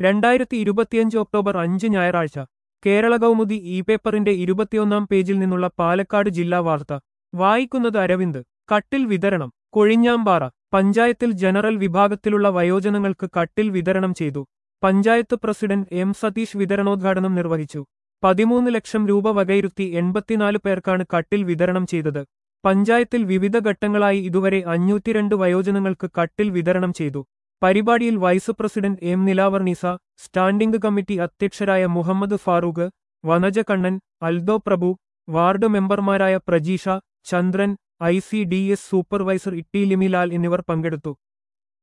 2025 October 5 ഞായറാഴ്ച Kerala Kaumudi E പേപ്പറിന്റെ 21 പേജിൽ നിന്നുള്ള പാലക്കാട് ജില്ലാ വാർത്ത വായിക്കുന്നത് അരവിന്ദ്. കട്ടിൽ വിതരണം കൊഴിഞ്ഞാമ്പാറ പഞ്ചായത്തിൽ ജനറൽ വിഭാഗത്തിലുള്ള വയോജനങ്ങൾക്ക് കട്ടിൽ വിതരണം ചെയ്തു. പഞ്ചായത്ത് പ്രസിഡന്റ് എം സതീഷ് വിതരണോദ്ഘാടനം നിർവഹിച്ചു. 13 ലക്ഷം രൂപ വകയിരുത്തി 84 പേർക്കാണ് കട്ടിൽ വിതരണം ചെയ്തത്. പഞ്ചായത്തിൽ വിവിധ ഘട്ടങ്ങളായി ഇതുവരെ 502 വയോജനങ്ങൾക്ക് കട്ടിൽ വിതരണം ചെയ്തു. പരിപാടിയിൽ vice president M Nilavarneesa, standing committee അധ്യക്ഷരായ മുഹമ്മദ് ഫാറൂഖ്, വനജ കണ്ണൻ, അൽദോ പ്രഭു, വാർഡ് മെമ്പർമാരായ പ്രജീഷ, ചന്ദ്രൻ, ICDS സൂപ്പർവൈസർ ഇട്ടി ലിമിലാൽ എന്നിവർ പങ്കെടുത്തു.